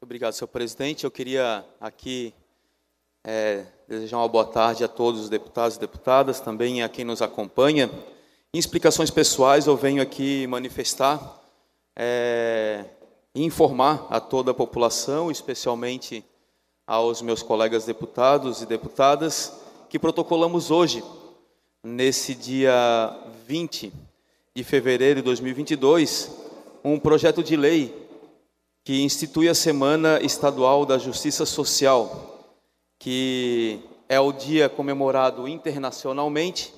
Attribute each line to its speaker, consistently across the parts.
Speaker 1: obrigado, senhor presidente. Eu queria aqui desejar uma boa tarde a todos os deputados e deputadas, também a quem nos acompanha. Em explicações pessoais, eu venho aqui manifestar e informar a toda a população, especialmente aos meus colegas deputados e deputadas, que protocolamos hoje, nesse dia 20 de fevereiro de 2022, um projeto de lei que institui a Semana Estadual da Justiça Social, que é o dia comemorado internacionalmente,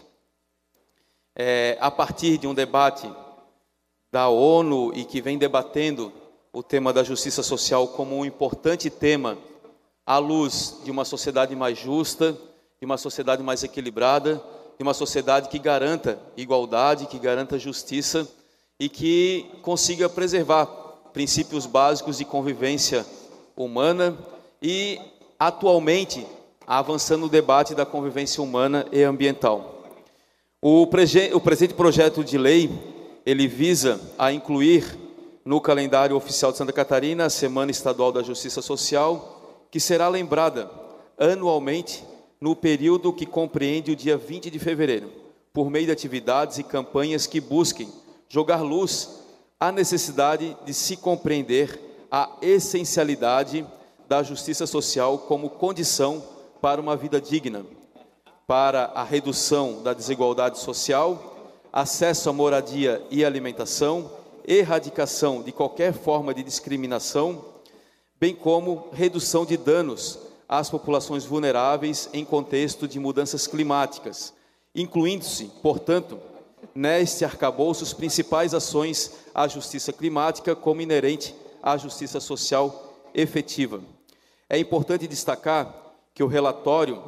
Speaker 1: a partir de um debate da ONU e que vem debatendo o tema da justiça social como um importante tema à luz de uma sociedade mais justa, de uma sociedade mais equilibrada, de uma sociedade que garanta igualdade, que garanta justiça e que consiga preservar princípios básicos de convivência humana e, atualmente, avançando no debate da convivência humana e ambiental. O presente projeto de lei, ele visa a incluir no calendário oficial de Santa Catarina a Semana Estadual da Justiça Social, que será lembrada anualmente no período que compreende o dia 20 de fevereiro, por meio de atividades e campanhas que busquem jogar luz à necessidade de se compreender a essencialidade da justiça social como condição para uma vida digna, para a redução da desigualdade social, acesso à moradia e alimentação, erradicação de qualquer forma de discriminação, bem como redução de danos às populações vulneráveis em contexto de mudanças climáticas, incluindo-se, portanto, neste arcabouço as principais ações à justiça climática como inerente à justiça social efetiva. É importante destacar que o relatório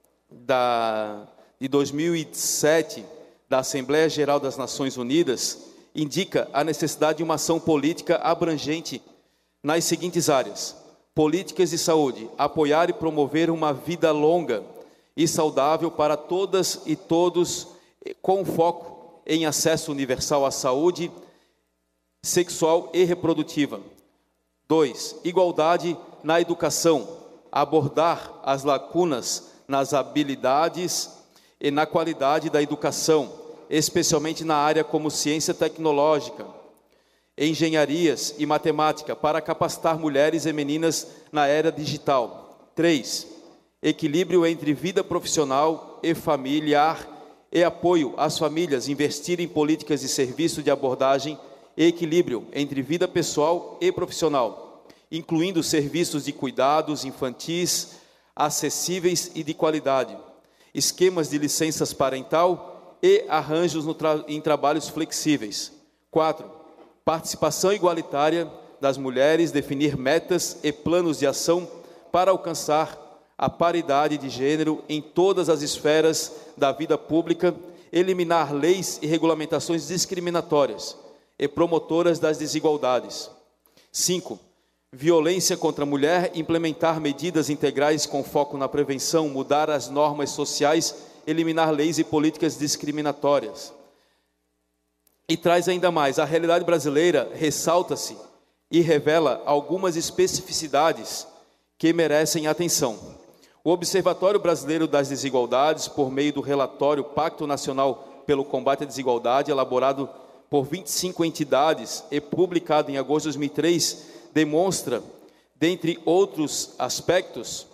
Speaker 1: de 2007 da Assembleia Geral das Nações Unidas indica a necessidade de uma ação política abrangente nas seguintes áreas: políticas de saúde, apoiar e promover uma vida longa e saudável para todas e todos, com foco em acesso universal à saúde sexual e reprodutiva. 2. Igualdade na educação, abordar as lacunas nas habilidades e na qualidade da educação, especialmente na área como ciência tecnológica, engenharias e matemática, para capacitar mulheres e meninas na era digital. 3. Equilíbrio entre vida profissional e familiar e apoio às famílias, investir em políticas de serviço de abordagem e equilíbrio entre vida pessoal e profissional, incluindo serviços de cuidados infantis acessíveis e de qualidade, esquemas de licenças parental e arranjos em trabalhos flexíveis. 4. Participação igualitária das mulheres, definir metas e planos de ação para alcançar a paridade de gênero em todas as esferas da vida pública, eliminar leis e regulamentações discriminatórias e promotoras das desigualdades. 5. Violência contra a mulher, implementar medidas integrais com foco na prevenção, mudar as normas sociais, eliminar leis e políticas discriminatórias. E traz ainda mais: a realidade brasileira ressalta-se e revela algumas especificidades que merecem atenção. O Observatório Brasileiro das Desigualdades, por meio do relatório Pacto Nacional pelo Combate à Desigualdade, elaborado por 25 entidades e publicado em agosto de 2003, demonstra, dentre outros aspectos: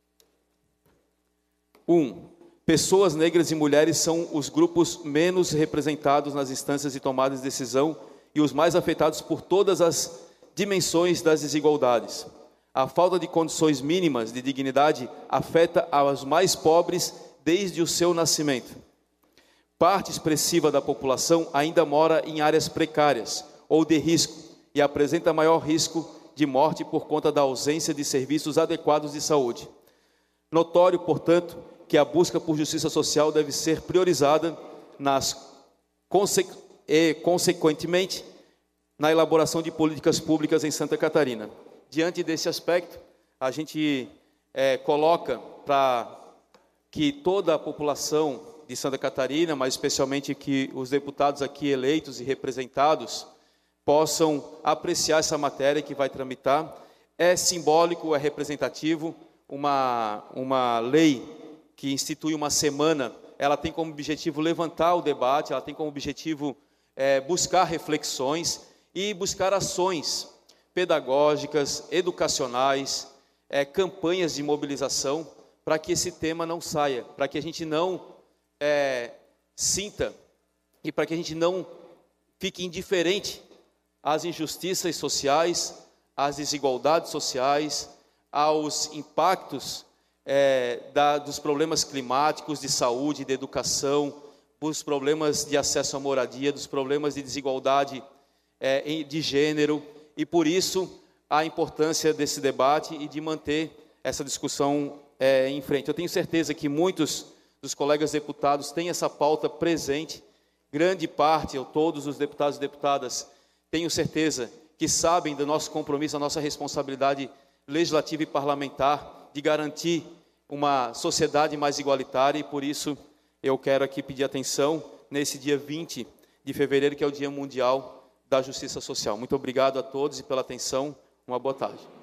Speaker 1: 1. Pessoas negras e mulheres são os grupos menos representados nas instâncias de tomada de decisão e os mais afetados por todas as dimensões das desigualdades. A falta de condições mínimas de dignidade afeta aos mais pobres desde o seu nascimento. Parte expressiva da população ainda mora em áreas precárias ou de risco e apresenta maior risco de morte por conta da ausência de serviços adequados de saúde. Notório, portanto, que a busca por justiça social deve ser priorizada consequentemente, na elaboração de políticas públicas em Santa Catarina. Diante desse aspecto, a gente coloca para que toda a população de Santa Catarina, mas especialmente que os deputados aqui eleitos e representados, possam apreciar essa matéria que vai tramitar. é simbólico, é representativo. Uma lei que institui uma semana, ela tem como objetivo levantar o debate, ela tem como objetivo buscar reflexões e buscar ações pedagógicas, educacionais, campanhas de mobilização, para que esse tema não saia, para que a gente não sinta e para que a gente não fique indiferente às injustiças sociais, às desigualdades sociais, aos impactos dos problemas climáticos, de saúde, de educação, dos problemas de acesso à moradia, dos problemas de desigualdade de gênero, e por isso a importância desse debate e de manter essa discussão em frente. Eu tenho certeza que muitos dos colegas deputados têm essa pauta presente, grande parte, ou todos os deputados e deputadas, tenho certeza que sabem do nosso compromisso, da nossa responsabilidade legislativa e parlamentar de garantir uma sociedade mais igualitária, e por isso eu quero aqui pedir atenção nesse dia 20 de fevereiro, que é o Dia Mundial da Justiça Social. Muito obrigado a todos e pela atenção. Uma boa tarde.